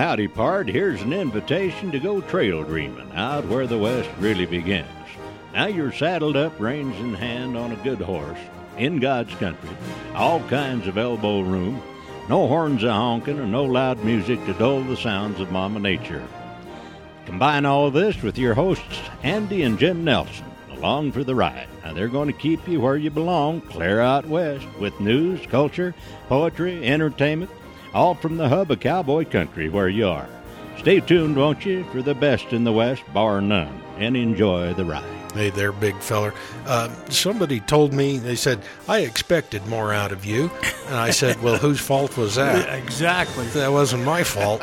howdy part, here's an invitation to go trail dreaming out where the West really begins. Now you're saddled up, reins in hand, on a good horse, in God's country, all kinds of elbow room, no horns a-honking and no loud music to dull the sounds of Mama Nature. Combine all this with your hosts, Andy and Jim Nelson, along for the ride. Now they're going to keep you where you belong, clear out west, with news, culture, poetry, entertainment, all from the hub of cowboy country where you are. Stay tuned, won't you, for the best in the West, bar none, and enjoy the ride. Hey there, big feller. Somebody told me, they said, I expected more out of you. And I said, well, whose fault was that? Exactly. That wasn't my fault.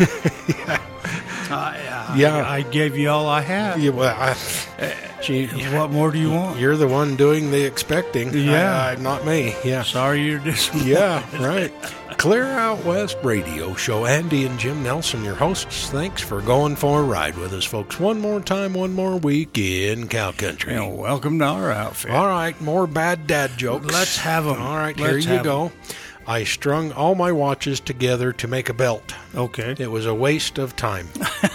I gave you all I had. Yeah, well, What more do you want? You're the one doing the expecting. Yeah. Not me. Yeah. Sorry you're disappointed. Yeah, right. Clear Out West Radio Show. Andy and Jim Nelson, your hosts. Thanks for going for a ride with us, folks. One more time, one more week in cow country. Yeah, welcome to our outfit. All right, more bad dad jokes. Let's have them. All right, here you go. I strung all my watches together to make a belt. Okay. It was a waste of time.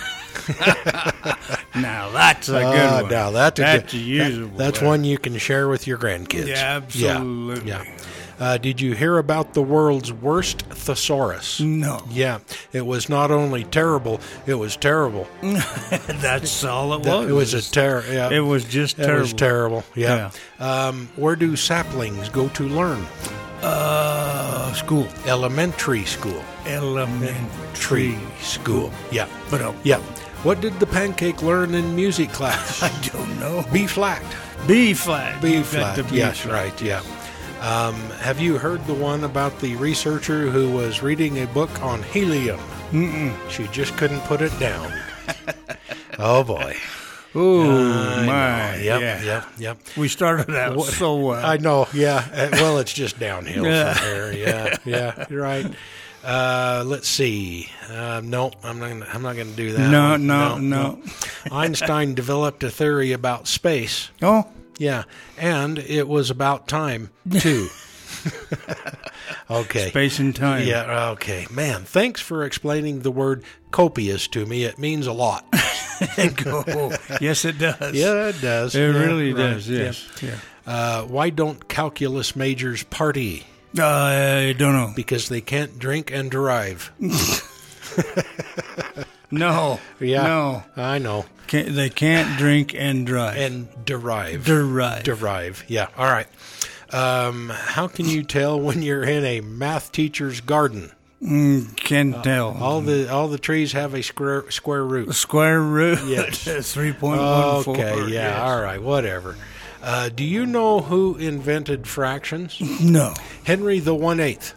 Now that's a good one. Now that's a usable. That's one you can share with your grandkids. Yeah, absolutely. Yeah. Did you hear about the world's worst thesaurus? No. Yeah, it was not only terrible, it was terrible. That's all it was. It was a yeah. It was just terrible. It was terrible. Yeah. Where do saplings go to learn? School. Elementary school. Elementary school. Yeah. But yeah. What did the pancake learn in music class? I don't know. B flat. B flat. B flat. Yes, right. Yeah. Have you heard the one about the researcher who was reading a book on helium? Mm-mm. She just couldn't put it down. Oh, boy. Oh, my. Yep. We started out so well. I know, yeah. Well, it's just downhill from there. Yeah, you're right. Let's see. No, I'm not going to do that. No. Einstein developed a theory about space. Oh? Yeah, and it was about time, too. Okay. Space and time. Yeah, okay. Man, thanks for explaining the word copious to me. It means a lot. Yes, it does. Yeah, it does. It really does, yes. Yeah. Why don't calculus majors party? I don't know. Because they can't drink and drive. No. Yeah. No. I know. They can't drink and drive. And derive. Derive. Yeah. All right. How can you tell when you're in a math teacher's garden? Can't tell. All the trees have a square root. A square root? Yes. 3.14. Okay, yeah, yes. All right, whatever. Do you know who invented fractions? No. Henry the 1/8.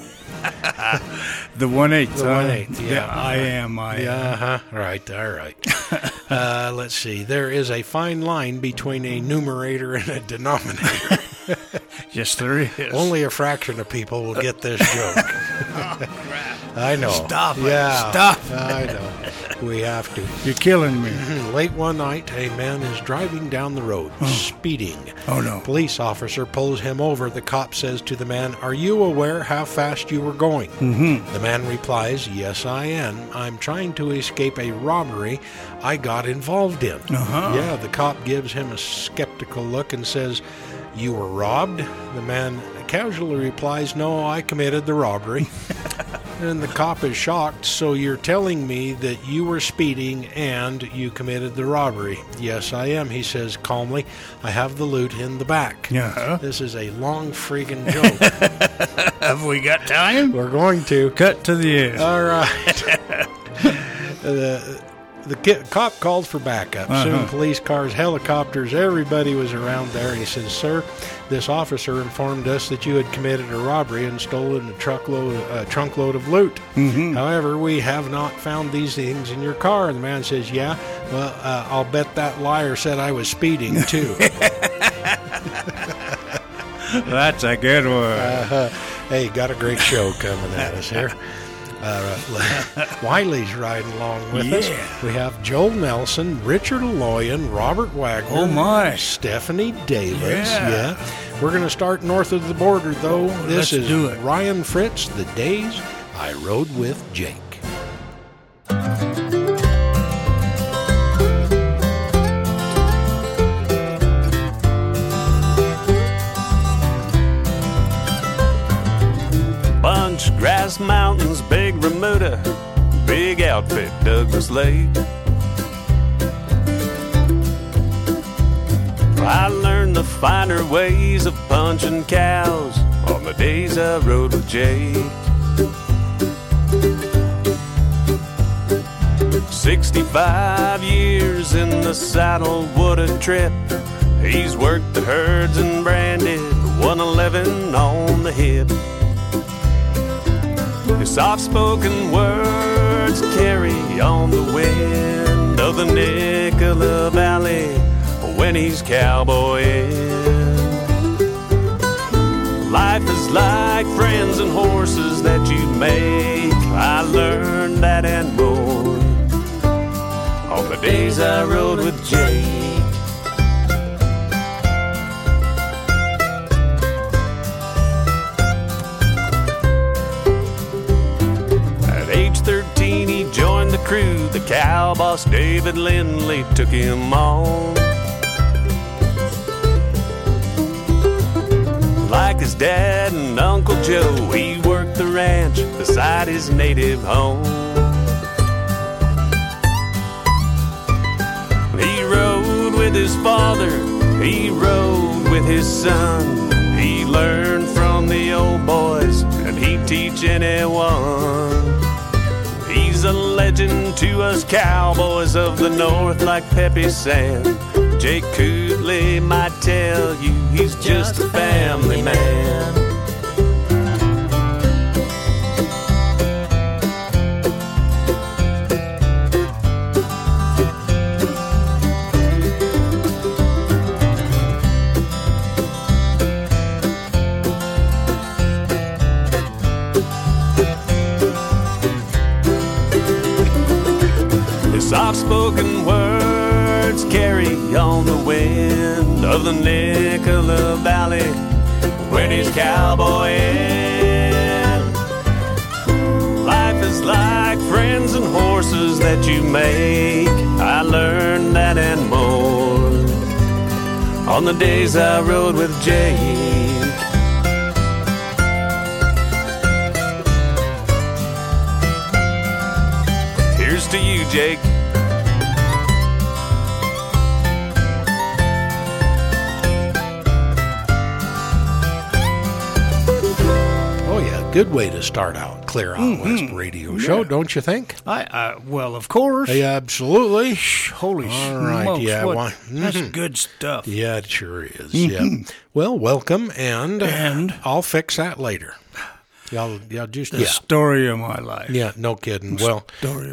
The 1/8. The 1/8, yeah. I am. Yeah, right, all right. Let's see. There is a fine line between a numerator and a denominator. Yes, there is. Only a fraction of people will get this joke. Oh, crap. I know. Stop it. Yeah, Stop it. I know. We have to. You're killing me. Late one night, a man is driving down the road, speeding. Oh, no. Police officer pulls him over. The cop says to the man, "Are you aware how fast you were going?" Mm-hmm. The man replies, "Yes, I am. I'm trying to escape a robbery I got involved in." Uh-huh. Yeah, the cop gives him a skeptical look and says, "You were robbed?" The man casually replies, "No, I committed the robbery." And the cop is shocked. "So you're telling me that you were speeding and you committed the robbery?" "Yes, I am," he says calmly. "I have the loot in the back." Yeah. This is a long freaking joke. Have we got time? We're going to. Cut to the end. All right. The cop called for backup. Soon police cars, helicopters, everybody was around there. And he says, "Sir, this officer informed us that you had committed a robbery and stolen a trunkload of loot. Mm-hmm. However, we have not found these things in your car." And the man says, "Yeah, well, I'll bet that liar said I was speeding, too." That's a good one. Hey, got a great show coming at us here. Wiley's riding along with us. We have Joel Nelson, Richard Loyan, Robert Wagner, Oh, my. Stephanie Davis. Yeah. We're going to start north of the border, though. This Let's is do it. Ryan Fritz, The Days I Rode with Jake. outfit Douglas Lake. I learned the finer ways of punching cows on the days I rode with Jake. 65 years in the saddle, what a trip. He's worked the herds and branded 111 on the hip. His soft-spoken words carry on the wind of the Nicola Valley when he's cowboying. Life is like friends and horses that you make. I learned that and more on the days I rode with Jake. At age 13 he joined the crew. The cow boss David Lindley took him on. Like his dad and Uncle Joe, he worked the ranch beside his native home. He rode with his father, he rode with his son. He learned from the old boys, and he'd teach anyone. He's a legend to us cowboys of the north, like Pepe Sam. Jake Cootley might tell you he's just a family man. His soft-spoken words carry on the wind of the Nicola Valley when he's cowboying. Life is like friends and horses that you make. I learned that and more on the days I rode with Jake. Here's to you, Jake. Good way to start out Clear Out West radio show, don't you think? Well, of course. Yeah, absolutely. Holy right, smokes, yeah, what, that's good stuff. Yeah, it sure is. Yeah. Well, welcome, and I'll fix that later. Y'all just the story of my life. Yeah, no kidding. Well,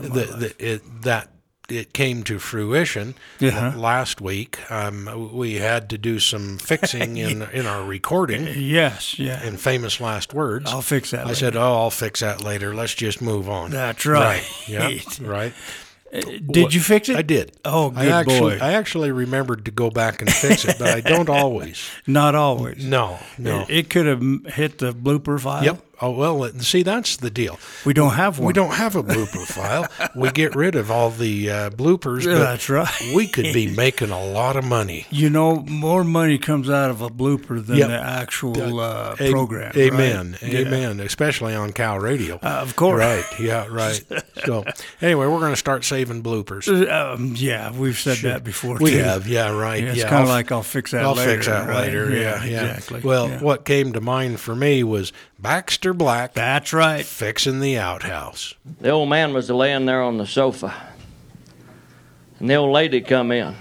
it came to fruition last week. We had to do some fixing in our recording. Yes, yeah. In famous last words. I'll fix that later. I said, I'll fix that later. Let's just move on. That's right. Yeah, right. Did you fix it? I did. Oh, good boy. I actually remembered to go back and fix it, but I don't always. Not always. No. It could have hit the blooper file. Yep. Oh, well, see, that's the deal. We don't have one. We don't have a blooper file. We get rid of all the bloopers. But that's right. We could be making a lot of money. You know, more money comes out of a blooper than the actual program. Amen. Right? Amen. Yeah. Especially on Cow Radio. Of course. Right. Yeah, right. So, anyway, we're going to start saving bloopers. Yeah, we've said that before, We too. have. Yeah, right. Yeah, it's kind of like I'll fix that later. I'll fix that later. Yeah, exactly. Well, what came to mind for me was Baxter Black. That's right. Fixing the outhouse. The old man was laying there on the sofa, and the old lady come in.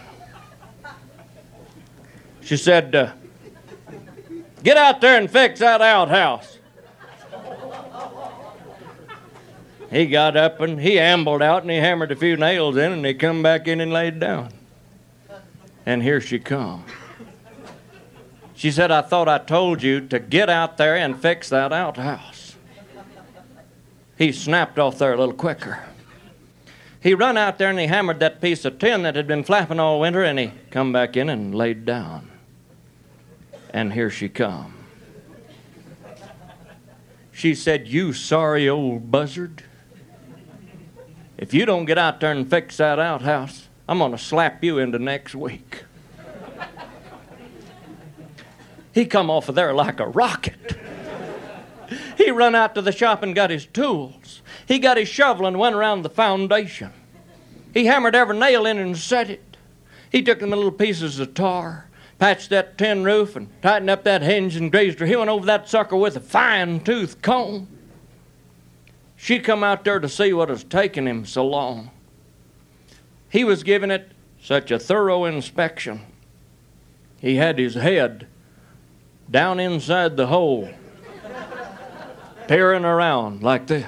She said, "Get out there and fix that outhouse." He got up and he ambled out and he hammered a few nails in and he come back in and laid down. And here she come. She said, "I thought I told you to get out there and fix that outhouse." He snapped off there a little quicker. He run out there and he hammered that piece of tin that had been flapping all winter, and he come back in and laid down. And here she come. She said, "You sorry old buzzard. If you don't get out there and fix that outhouse, I'm going to slap you into next week." He come off of there like a rocket. He run out to the shop and got his tools. He got his shovel and went around the foundation. He hammered every nail in and set it. He took them little pieces of tar, patched that tin roof, and tightened up that hinge and grazed her. He went over that sucker with a fine-tooth comb. She come out there to see what was taking him so long. He was giving it such a thorough inspection. He had his head down inside the hole, peering around like this.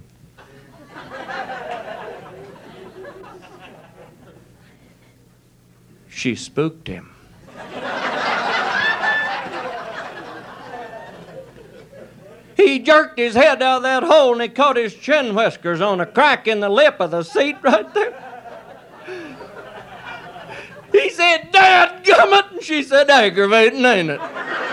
She spooked him. He jerked his head out of that hole and he caught his chin whiskers on a crack in the lip of the seat right there. He said, "Dadgummit," and she said, "Aggravating, ain't it?"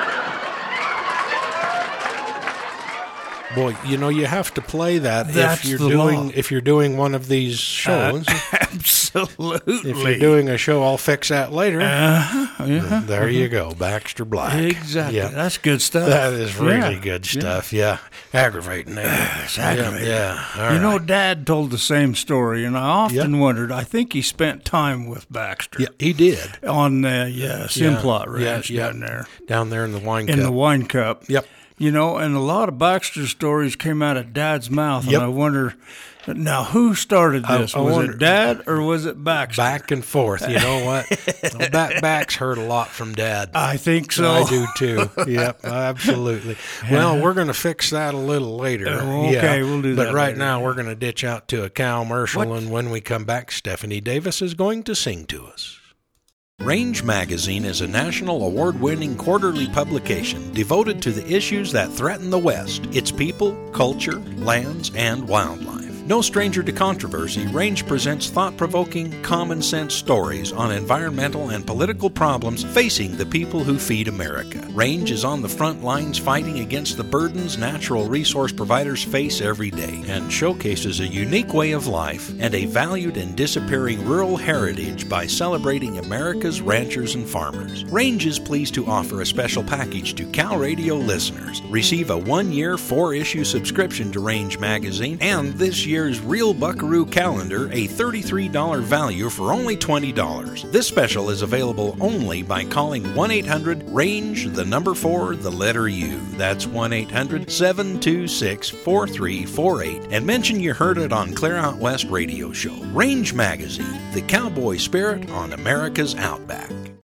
Boy, you know, you have to play that That's if you're doing one of these shows. Absolutely. If you're doing a show, I'll fix that later. Yeah. There you go, Baxter Black. Exactly. Yeah. That's good stuff. That is really good stuff. Yeah. Aggravating. It's aggravating. Yeah. All You right. know, Dad told the same story, and I often wondered, I think he spent time with Baxter. Yeah, he did. On the Simplot Ranch down there. Down there in the wine In cup. the wine cup. Yep. You know, and a lot of Baxter's stories came out of Dad's mouth, Yep. and I wonder, now who started this? I Was wonder- it Dad or was it Baxter? Back and forth. You know what? Back's heard a lot from Dad. I think so. I do too. Yep, absolutely. Well, we're going to fix that a little later. Okay, we'll do that But right later. now, we're going to ditch out to a commercial, and when we come back, Stephanie Davis is going to sing to us. Range Magazine is a national award-winning quarterly publication devoted to the issues that threaten the West, its people, culture, lands, and wildlife. No stranger to controversy, Range presents thought-provoking, common-sense stories on environmental and political problems facing the people who feed America. Range is on the front lines fighting against the burdens natural resource providers face every day and showcases a unique way of life and a valued and disappearing rural heritage by celebrating America's ranchers and farmers. Range is pleased to offer a special package to Cal Radio listeners. Receive a 1-year, 4-issue subscription to Range Magazine and this year's Real Buckaroo Calendar, a $33 value for only $20. This special is available only by calling 1-800-RANGE, the number 4, the letter U. That's 1-800-726-4348. And mention you heard it on Clear Out West Radio Show. Range Magazine, the cowboy spirit on America's Outback.